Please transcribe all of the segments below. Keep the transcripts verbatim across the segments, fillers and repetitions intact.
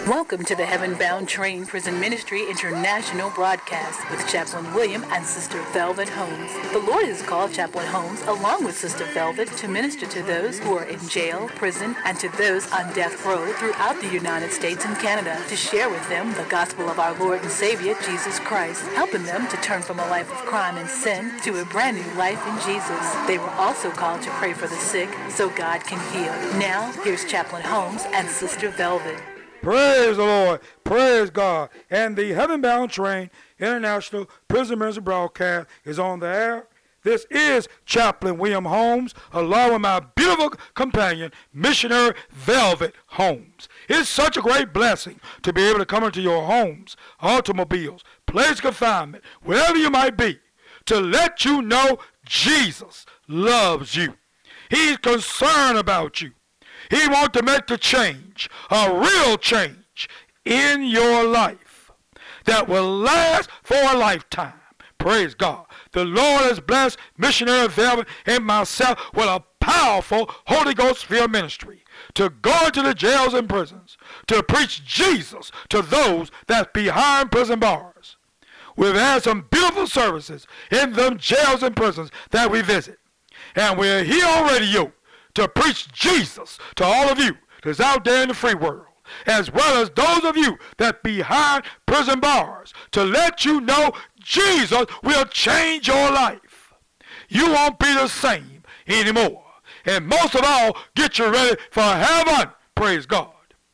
Welcome to the Heaven Bound Train Prison Ministry International broadcast with Chaplain William and Sister Velvet Holmes. The Lord has called Chaplain Holmes along with Sister Velvet to minister to those who are in jail, prison, and to those on death row throughout the United States and Canada to share with them the gospel of our Lord and Savior, Jesus Christ, helping them to turn from a life of crime and sin to a brand new life in Jesus. They were also called to pray for the sick so God can heal. Now, here's Chaplain Holmes and Sister Velvet. Praise the Lord. Praise God. And the Heaven Bound Train International Prison Ministry broadcast is on the air. This is Chaplain William Holmes, along with my beautiful companion, Missionary Velvet Holmes. It's such a great blessing to be able to come into your homes, automobiles, place of confinement, wherever you might be, to let you know Jesus loves you. He's concerned about you. He wants to make the change, a real change in your life that will last for a lifetime. Praise God. The Lord has blessed Missionary Velvet and myself with a powerful Holy Ghost-filled ministry to go into the jails and prisons to preach Jesus to those that's behind prison bars. We've had some beautiful services in them jails and prisons that we visit. And we're here on radio to preach Jesus to all of you that's out there in the free world, as well as those of you that behind prison bars, to let you know Jesus will change your life. You won't be the same anymore. And most of all, get you ready for heaven. Praise God.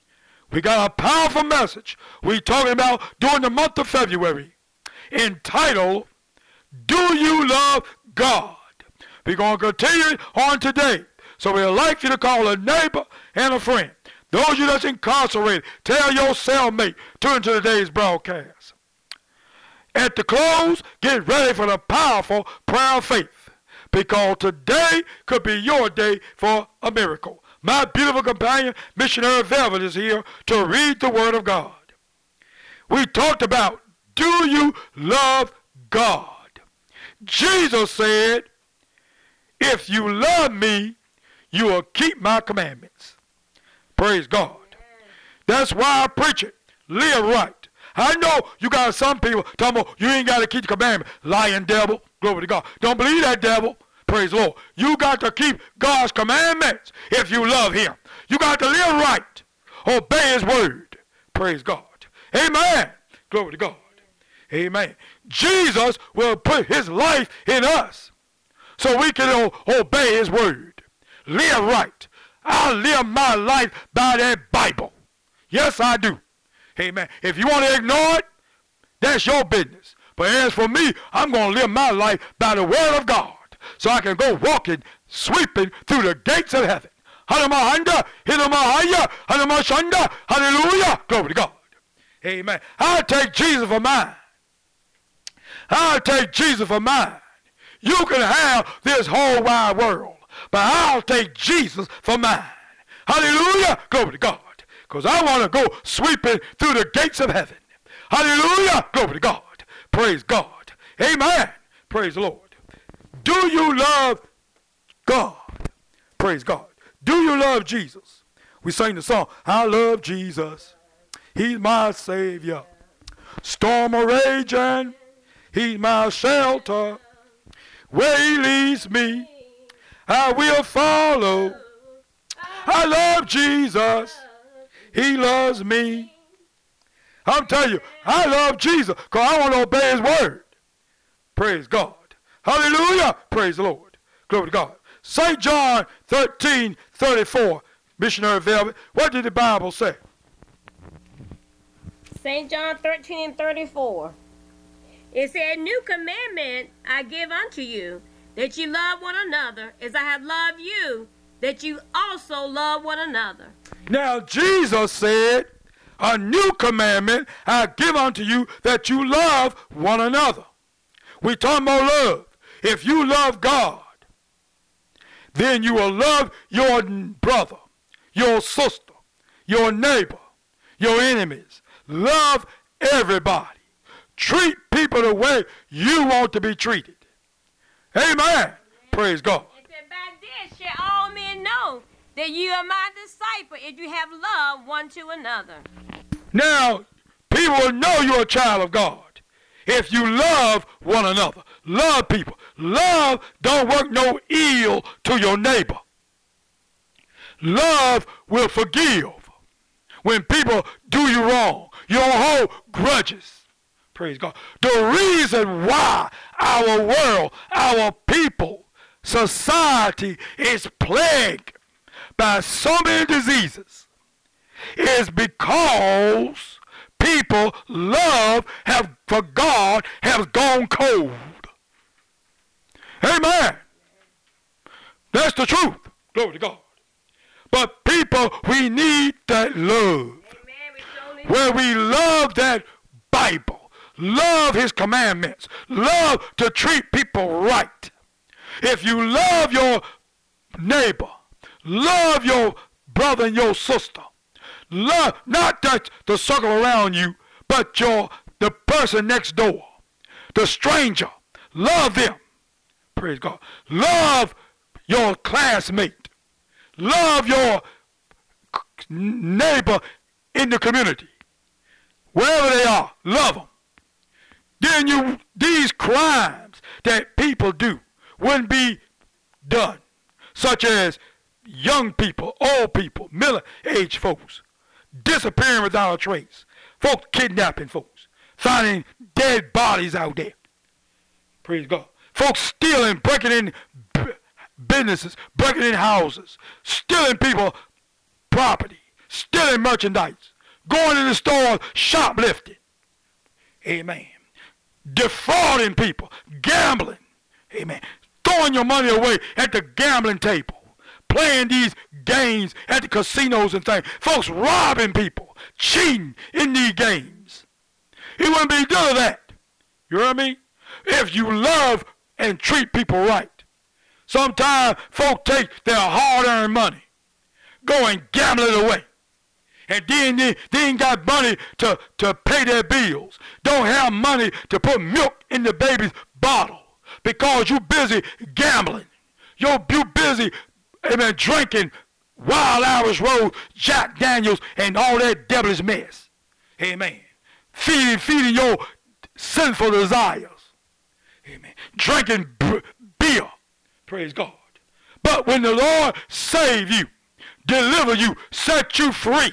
We got a powerful message we talking about during the month of February entitled, Do You Love God? We're going to continue on today. So we'd like you to call a neighbor and a friend. Those of you that's incarcerated, tell your cellmate, tune to today's broadcast. At the close, get ready for the powerful prayer of faith, because today could be your day for a miracle. My beautiful companion, Missionary Velvet, is here to read the Word of God. We talked about, do you love God? Jesus said, if you love me, you will keep my commandments. Praise God. That's why I preach it. Live right. I know you got some people talking about you ain't got to keep the commandment. Lying devil. Glory to God. Don't believe that devil. Praise the Lord. You got to keep God's commandments if you love him. You got to live right. Obey his word. Praise God. Amen. Glory to God. Amen. Jesus will put his life in us so we can o- obey his word. Live right. I live my life by that Bible. Yes, I do. Amen. If you want to ignore it, that's your business. But as for me, I'm going to live my life by the word of God so I can go walking, sweeping through the gates of heaven. Hallelujah. Hallelujah. Glory to God. Amen. I'll take Jesus for mine. I'll take Jesus for mine. You can have this whole wide world, but I'll take Jesus for mine. Hallelujah. Glory to God. Because I want to go sweeping through the gates of heaven. Hallelujah. Glory to God. Praise God. Amen. Praise the Lord. Do you love God? Praise God. Do you love Jesus? We sang the song, I love Jesus. He's my Savior. Storm a raging. He's my shelter. Where he leads me, I will follow. I love Jesus. He loves me. I'm telling you, I love Jesus because I want to obey his word. Praise God. Hallelujah. Praise the Lord. Glory to God. Saint John thirteen thirty-four, Missionary Velvet, what did the Bible say? Saint John thirteen thirty-four. It said, new commandment I give unto you, that you love one another as I have loved you, that you also love one another. Now Jesus said, a new commandment I give unto you, that you love one another. We talking about love. If you love God, then you will love your brother, your sister, your neighbor, your enemies. Love everybody. Treat people the way you want to be treated. Amen. Amen. Praise God. It said, by this shall all men know that you are my disciple if you have love one to another. Now, people will know you're a child of God if you love one another. Love people. Love don't work no ill to your neighbor. Love will forgive when people do you wrong. You don't hold grudges. Praise God. The reason why our world, our people, society is plagued by so many diseases is because people love have for God has gone cold. Amen. That's the truth. Glory to God. But people, we need that love. Amen. Where we love that Bible, love his commandments, love to treat people right. If you love your neighbor, love your brother and your sister, love not that the circle around you, but your the person next door, the stranger, love them. Praise God. Love your classmate. Love your neighbor in the community. Wherever they are, love them. Then you, these crimes that people do wouldn't be done, such as young people, old people, middle-aged folks, disappearing without a trace, folks kidnapping folks, finding dead bodies out there. Praise God. Folks stealing, breaking in businesses, breaking in houses, stealing people property, stealing merchandise, going in the stores, shoplifting. Amen. Defrauding people, gambling. Amen. Throwing your money away at the gambling table, playing these games at the casinos and things. Folks robbing people, cheating in these games. It wouldn't be done of that. You hear me? If you love and treat people right. Sometimes folk take their hard-earned money, go and gamble it away. And then they, they ain't got money to, to pay their bills. Don't have money to put milk in the baby's bottle because you busy gambling. You're you busy amen, drinking Wild Irish Rose, Jack Daniels, and all that devilish mess. Amen. Feeding, feeding your sinful desires. Amen. Drinking b- beer. Praise God. But when the Lord save you, deliver you, set you free,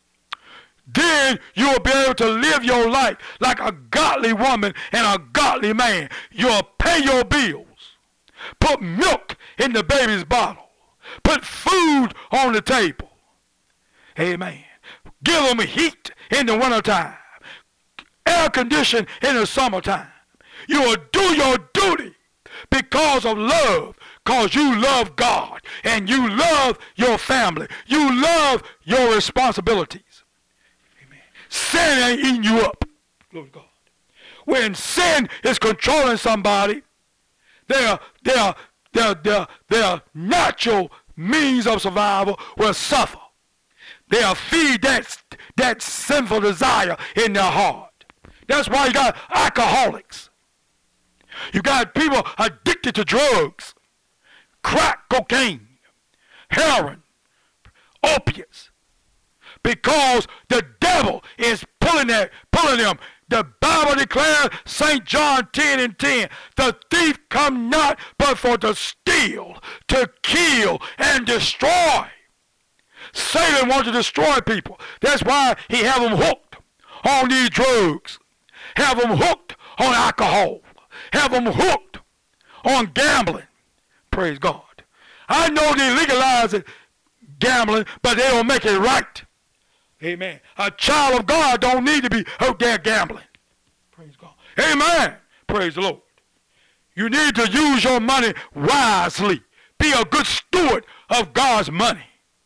then you will be able to live your life like a godly woman and a godly man. You'll pay your bills. Put milk in the baby's bottle. Put food on the table. Amen. Give them heat in the wintertime. Air condition in the summertime. You will do your duty because of love, because you love God and you love your family. You love your responsibilities. Amen. Sin ain't eating you up. Glory to God. When sin is controlling somebody, their, their, their, their, their natural means of survival will suffer. They'll feed that, that sinful desire in their heart. That's why you got alcoholics. You got people addicted to drugs, crack cocaine, heroin, opiates, because the devil is pulling that, pulling them. The Bible declares, Saint John ten and ten, the thief come not but for to steal, to kill, and destroy. Satan wants to destroy people. That's why he have them hooked on these drugs, have them hooked on alcohol, have them hooked on gambling. Praise God. I know they legalize it, gambling, but they don't make it right. Amen. A child of God don't need to be out there gambling. Praise God. Amen. Praise the Lord. You need to use your money wisely. Be a good steward of God's money.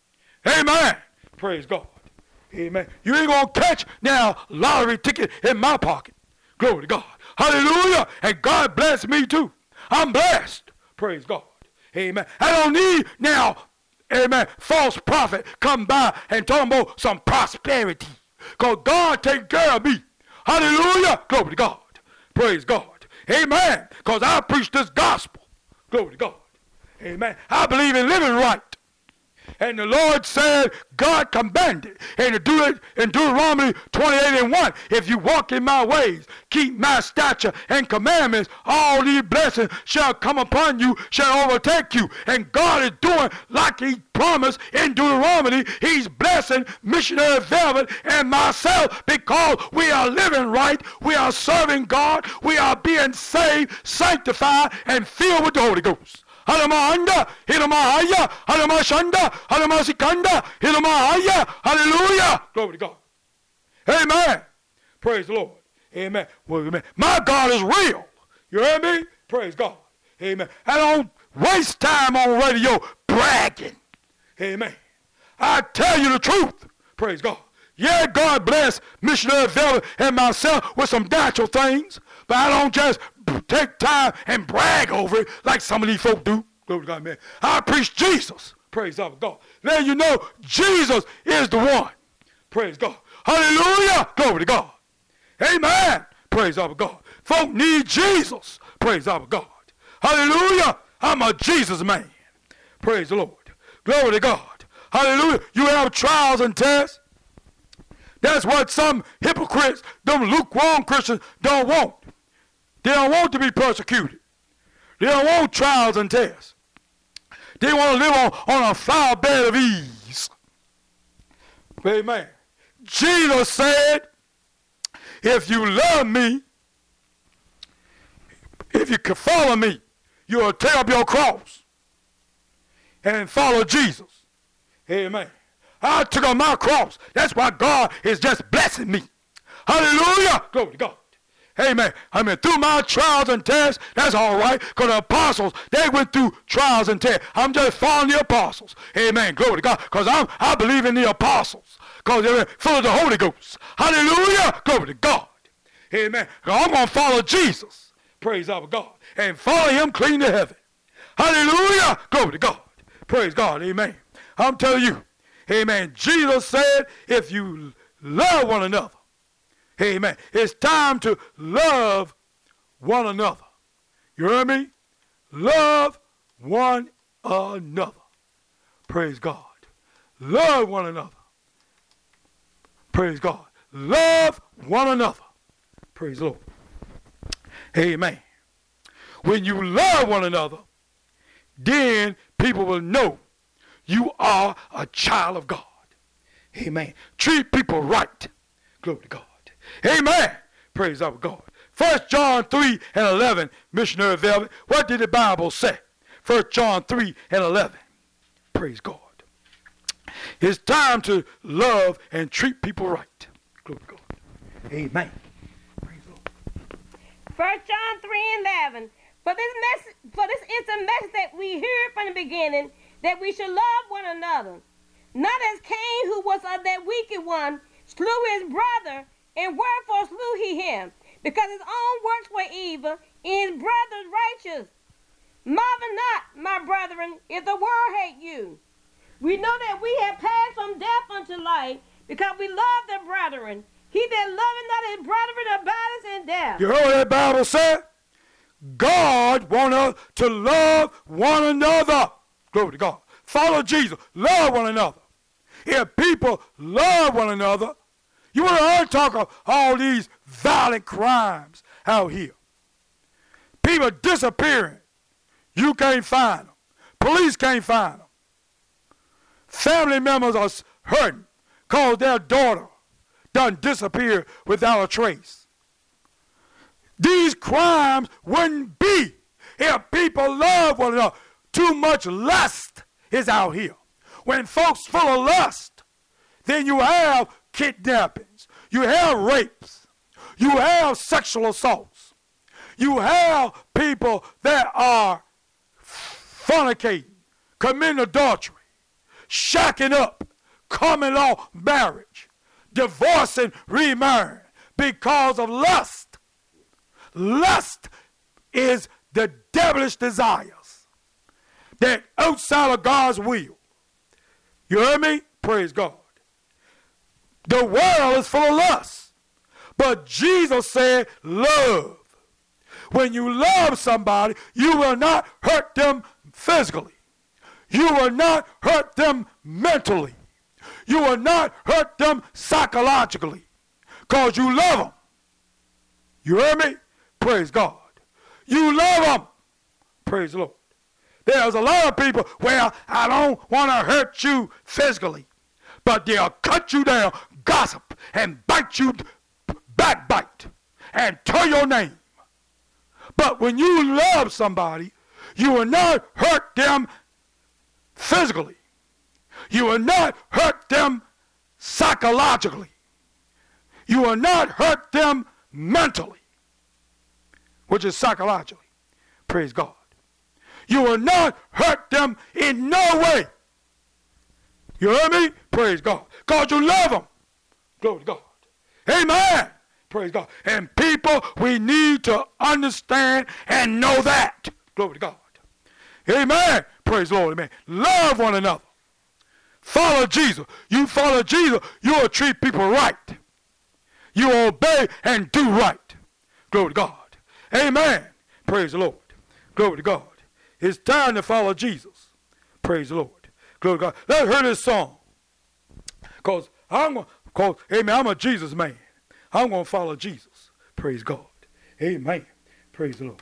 Amen. Praise God. Amen. You ain't going to catch now lottery ticket in my pocket. Glory to God. Hallelujah. And God bless me too. I'm blessed. Praise God. Amen. I don't need now, amen, false prophet come by and talk about some prosperity. Because God take care of me. Hallelujah. Glory to God. Praise God. Amen. Because I preach this gospel. Glory to God. Amen. I believe in living right. And the Lord said, God commanded, and to do it in Deuteronomy twenty-eight and one, if you walk in my ways, keep my statute and commandments, all these blessings shall come upon you, shall overtake you. And God is doing like he promised in Deuteronomy. He's blessing Missionary Velvet and myself because we are living right, we are serving God, we are being saved, sanctified, and filled with the Holy Ghost. Halamahanda, Hilamahaya, Halamashanda, Halamasikanda, Hilamahaya, hallelujah. Glory to God. Amen. Praise the Lord. Amen. Well, amen. My God is real. You hear me? Praise God. Amen. I don't waste time on radio bragging. Amen. I tell you the truth. Praise God. Yeah, God bless Missionary Velvet and myself with some natural things, but I don't just take time and brag over it like some of these folk do. Glory to God, man. I preach Jesus. Praise God. Let you know Jesus is the one. Praise God. Hallelujah. Glory to God. Amen. Praise our God. Folk need Jesus. Praise our God. Hallelujah. I'm a Jesus man. Praise the Lord. Glory to God. Hallelujah. You have trials and tests. That's what some hypocrites, them lukewarm Christians, don't want. They don't want to be persecuted. They don't want trials and tests. They want to live on, on a flower bed of ease. Amen. Jesus said, if you love me, if you can follow me, you'll take up your cross and follow Jesus. Amen. I took up my cross. That's why God is just blessing me. Hallelujah. Glory to God. Amen. I mean, through my trials and tests, that's all right, because the apostles, they went through trials and tests. I'm just following the apostles. Amen. Glory to God, because I'm I believe in the apostles, because they're full of the Holy Ghost. Hallelujah. Glory to God. Amen. I'm going to follow Jesus. Praise our God. And follow him clean to heaven. Hallelujah. Glory to God. Praise God. Amen. I'm telling you. Amen. Jesus said, if you love one another, amen, it's time to love one another. You hear me? Love one another. Praise God. Love one another. Praise God. Love one another. Praise the Lord. Amen. When you love one another, then people will know you are a child of God. Amen. Treat people right. Glory to God. Amen. Praise our God. First John three and eleven, Missionary Velvet. What did the Bible say? First John three and eleven. Praise God. It's time to love and treat people right. Glory to God. Amen. Praise the Lord. First John three and eleven. For this message, for this is a message that we heard from the beginning, that we should love one another. Not as Cain, who was of that wicked one, slew his brother, and wherefore slew he him? Because his own works were evil, and his brother's righteous. Marvel not, my brethren, if the world hate you. We know that we have passed from death unto life, because we love the brethren. He that loveth not his brethren abideth in death. You heard what that Bible said? God wants us to love one another. Glory to God. Follow Jesus. Love one another. If people love one another, you want to hear talk of all these violent crimes out here. People disappearing. You can't find them. Police can't find them. Family members are hurting because their daughter done disappeared without a trace. These crimes wouldn't be if people love one another. Too much lust is out here. When folks full of lust, then you have kidnappings, you have rapes, you have sexual assaults, you have people that are fornicating, committing adultery, shacking up, common law marriage, divorcing, remarrying because of lust. Lust is the devilish desires that outside of God's will. You hear me? Praise God. The world is full of lust. But Jesus said love. When you love somebody, you will not hurt them physically. You will not hurt them mentally. You will not hurt them psychologically, because you love them. You hear me? Praise God. You love them. Praise the Lord. There's a lot of people, well, I don't want to hurt you physically, but they'll cut you down, gossip, and bite you, backbite, and tear your name. But when you love somebody, you will not hurt them physically. You will not hurt them psychologically. You will not hurt them mentally, which is psychologically. Praise God. You will not hurt them in no way. You hear me? Praise God. Because you love them. Glory to God. Amen. Praise God. And people, we need to understand and know that. Glory to God. Amen. Praise the Lord. Amen. Love one another. Follow Jesus. You follow Jesus, you'll treat people right. You obey and do right. Glory to God. Amen. Praise the Lord. Glory to God. It's time to follow Jesus. Praise the Lord. Glory to God. Let's hear this song. Because I'm going to, amen, I'm a Jesus man. I'm going to follow Jesus. Praise God. Amen. Praise the Lord.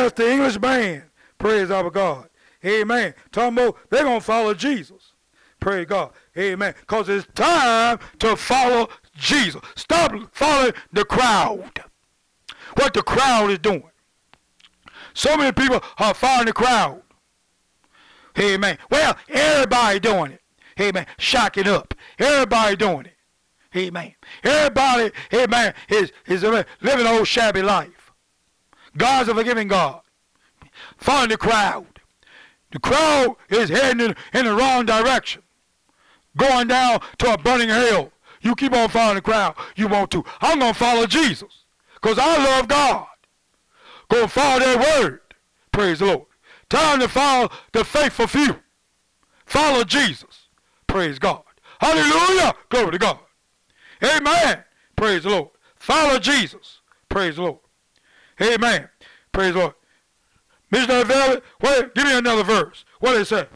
That's the English band. Praise our God. Amen. Talking about they're going to follow Jesus. Praise God. Amen. Because it's time to follow Jesus. Stop following the crowd. What the crowd is doing. So many people are following the crowd. Amen. Well, everybody doing it. Amen. Shocking up. Everybody doing it. Amen. Everybody, amen, is, is living an old shabby life. God's a forgiving God. Following the crowd. The crowd is heading in, in the wrong direction. Going down to a burning hell. You keep on following the crowd. You want to. I'm going to follow Jesus. Because I love God. Go and follow their word. Praise the Lord. Time to follow the faithful few. Follow Jesus. Praise God. Hallelujah. Glory to God. Amen. Praise the Lord. Follow Jesus. Praise the Lord. Amen. Praise the Lord. Missionary Velvet, wait, give me another verse. What did it say?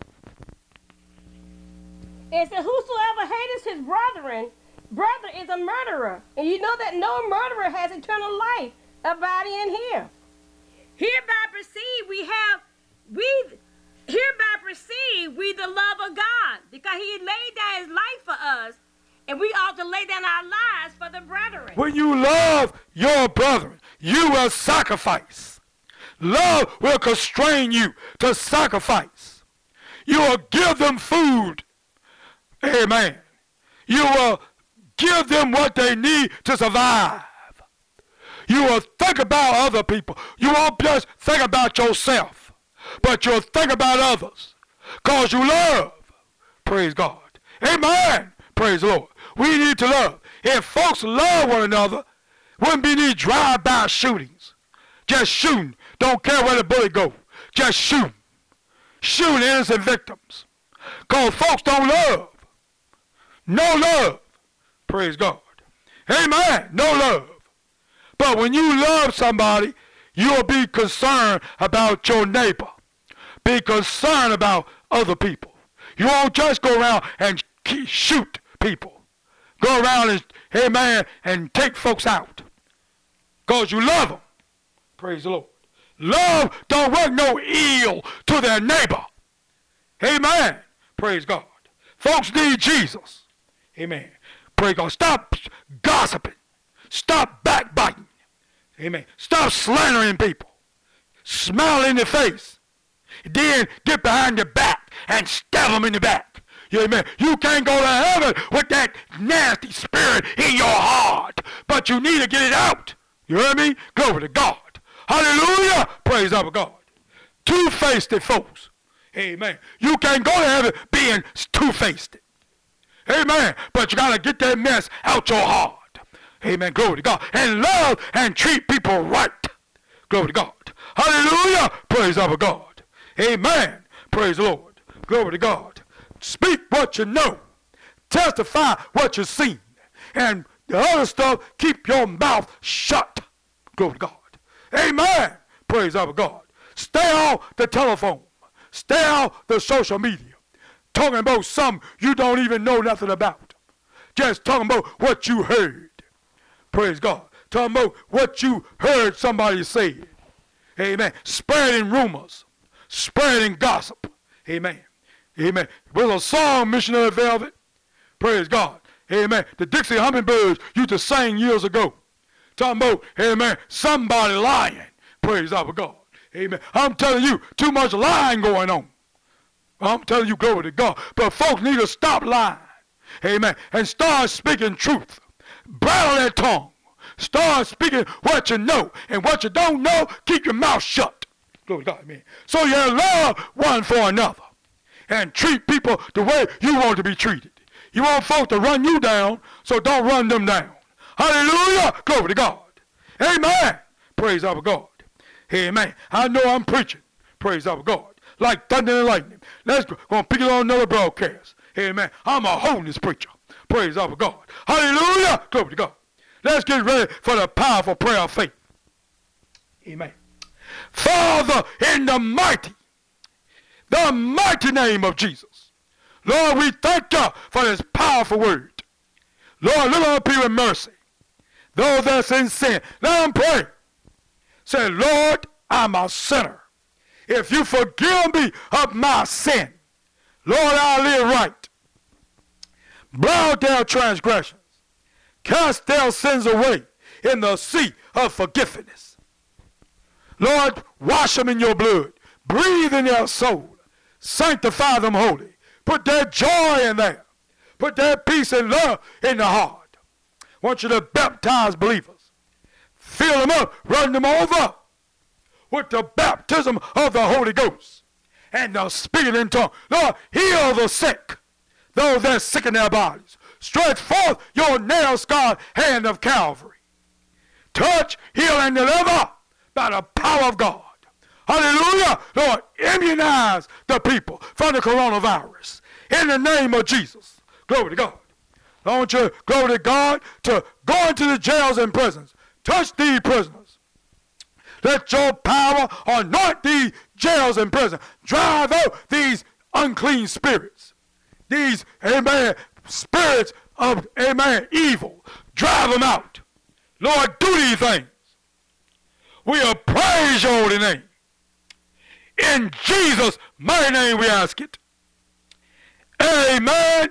It said, whosoever hateth his brethren, brother is a murderer. And you know that no murderer has eternal life abiding in him. Hereby perceive we have, we, hereby perceive we the love of God, because he laid down his life for us, and we ought to lay down our lives for the brethren. When you love your brethren, you will sacrifice. Love will constrain you to sacrifice. You will give them food. Amen. You will give them what they need to survive. You will think about other people. You won't just think about yourself, but you'll think about others. Because you love. Praise God. Amen. Praise the Lord. We need to love. If folks love one another, wouldn't be any drive-by shootings. Just shooting. Don't care where the bullet goes. Just shoot. Shoot innocent victims. Because folks don't love. No love. Praise God. Amen. No love. But when you love somebody, you'll be concerned about your neighbor. Be concerned about other people. You won't just go around and shoot people. Go around and, amen, and take folks out. Because you love them. Praise the Lord. Love don't work no ill to their neighbor. Amen. Praise God. Folks need Jesus. Amen. Praise God. Stop gossiping. Stop backbiting. Amen. Stop slandering people. Smile in the face. Then get behind the back and stab them in the back. Amen. You can't go to heaven with that nasty spirit in your heart. But you need to get it out. You hear me? Glory to God. Hallelujah. Praise our God. Two-faced folks. Amen. You can't go to heaven being two-faced. Amen. But you got to get that mess out your heart. Amen. Glory to God. And love and treat people right. Glory to God. Hallelujah. Praise our God. Amen. Praise the Lord. Glory to God. Speak what you know. Testify what you've seen. And the other stuff, keep your mouth shut. Glory to God. Amen. Praise our God. Stay off the telephone. Stay off the social media. Talking about something you don't even know nothing about. Just talking about what you heard. Praise God. Talking about what you heard somebody say. Amen. Spreading rumors. Spreading gossip. Amen. Amen. It was a song, Missionary Velvet. Praise God. Amen. The Dixie Hummingbirds used to sing years ago. Talking about, amen, somebody lying. Praise our God. Amen. I'm telling you, too much lying going on. I'm telling you, glory to God. But folks need to stop lying. Amen. And start speaking truth. Bridle that tongue. Start speaking what you know. And what you don't know, keep your mouth shut. Glory to God. Amen. So you love one for another. And treat people the way you want to be treated. You want folks to run you down, so don't run them down. Hallelujah. Glory to God. Amen. Praise our God. Amen. I know I'm preaching. Praise our God. Like thunder and lightning. Let's go. Going to pick it on another broadcast. Amen. I'm a holiness preacher. Praise our God. Hallelujah. Glory to God. Let's get ready for the powerful prayer of faith. Amen. Father, in the mighty, the mighty name of Jesus. Lord, we thank you for this powerful word. Lord, look on people in mercy. Those that's in sin, let them pray. Say, Lord, I'm a sinner. If you forgive me of my sin, Lord, I'll live right. Blot their transgressions. Cast their sins away in the sea of forgiveness. Lord, wash them in your blood. Breathe in their soul. Sanctify them holy. Put that joy in there. Put that peace and love in the heart. I want you to baptize believers. Fill them up, run them over with the baptism of the Holy Ghost and the Spirit in tongue. Lord, heal the sick, those that are sick in their bodies. Stretch forth your nail-scarred hand of Calvary. Touch, heal, and deliver by the power of God. Hallelujah. Lord, immunize the people from the coronavirus in the name of Jesus. Glory to God. I want you, glory to God, to go into the jails and prisons. Touch these prisoners. Let your power anoint these jails and prisons. Drive out these unclean spirits. These, amen, spirits of, amen, evil. Drive them out. Lord, do these things. We'll praise your holy name. In Jesus' mighty name we ask it. Amen.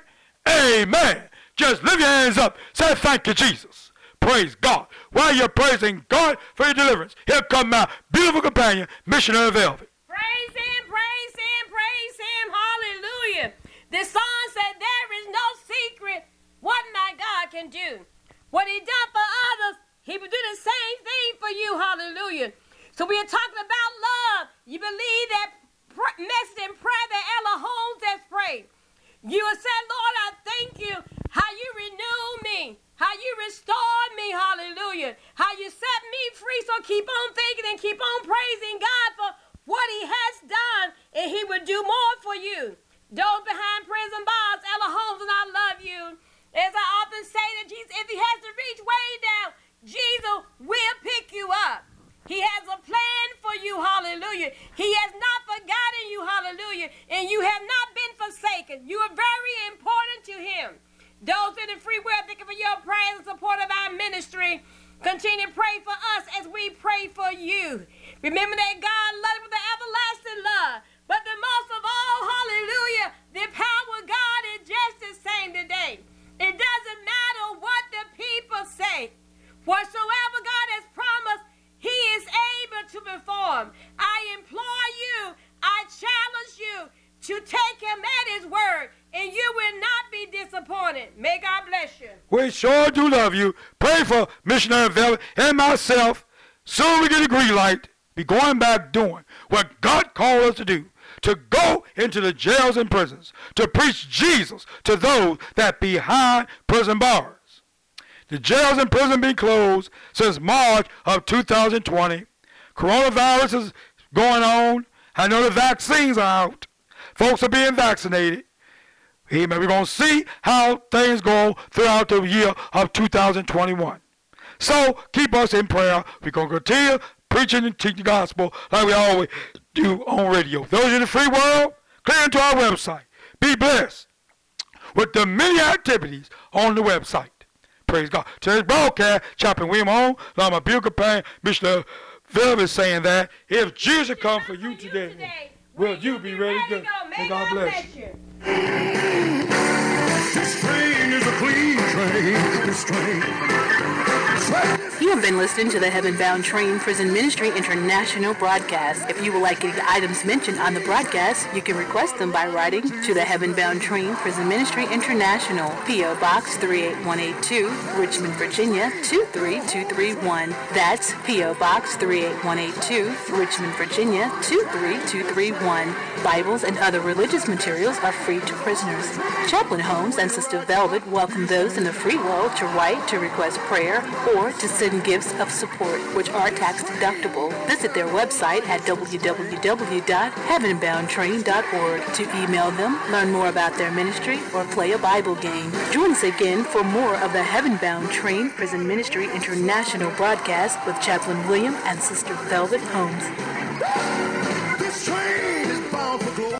Amen. Just lift your hands up. Say thank you, Jesus. Praise God. While you're praising God for your deliverance, here come my beautiful companion, Missionary Velvet. Praise him, praise him, praise him. Hallelujah. The song said, there is no secret what my God can do. What he done for others, he will do the same thing for you. Hallelujah. So we are talking about love. You believe that pr- message and prayer that Ella Holmes has prayed. You have said, Lord, I thank you how you renewed me, how you restored me, hallelujah, how you set me free. So keep on thinking and keep on praising God for what he has done, and he will do more for you. Those behind prison bars, Ella Holmes, and I love you. As I often say to Jesus, if he has to reach way down, Jesus will pick you up. He has a plan for you, hallelujah. He has not forgotten you, hallelujah. And you have not been forsaken. You are very important to him. Those in the free world, thank you for your prayers and support of our ministry. Continue to pray for us as we pray for you. Remember that God loves you with an everlasting love. But the most of all, hallelujah, the power of God is just the same today. It doesn't matter what the people say. Whatsoever God has promised, he is able to perform. I implore you, I challenge you to take him at his word, and you will not be disappointed. May God bless you. We sure do love you. Pray for Missionary Velvet and myself. Soon we get a green light. Be going back doing what God called us to do. To go into the jails and prisons. To preach Jesus to those that behind prison bars. The jails and prisons been closed since March of two thousand twenty. Coronavirus is going on. I know the vaccines are out. Folks are being vaccinated. Amen. We're going to see how things go throughout the year of two thousand twenty-one. So keep us in prayer. We're going to continue preaching and teaching the gospel like we always do on radio. Those in the free world, clear into our website. Be blessed with the many activities on the website. Praise God. Today's broadcast, Chaplain William Holmes, like my beautiful companion, Mister Velvet, saying that if Jesus come for you today, will you be ready to go? May God bless you. This train is a clean train. This train. You have been listening to the Heaven Bound Train Prison Ministry International broadcast. If you would like any items mentioned on the broadcast, you can request them by writing to the Heaven Bound Train Prison Ministry International, P O Box three eight one eight two, Richmond, Virginia two three two three one. That's P O Box three eight one eight two, Richmond, Virginia two three two three one. Bibles and other religious materials are free to prisoners. Chaplain Holmes and Sister Velvet welcome those in the free world to write to request prayer or to send gifts of support, which are tax deductible. Visit their website at w w w dot heaven bound train dot org to email them, learn more about their ministry, or play a Bible game. Join us again for more of the Heaven Bound Train Prison Ministry International broadcast with Chaplain William and Sister Velvet Holmes. This train is bound for glory.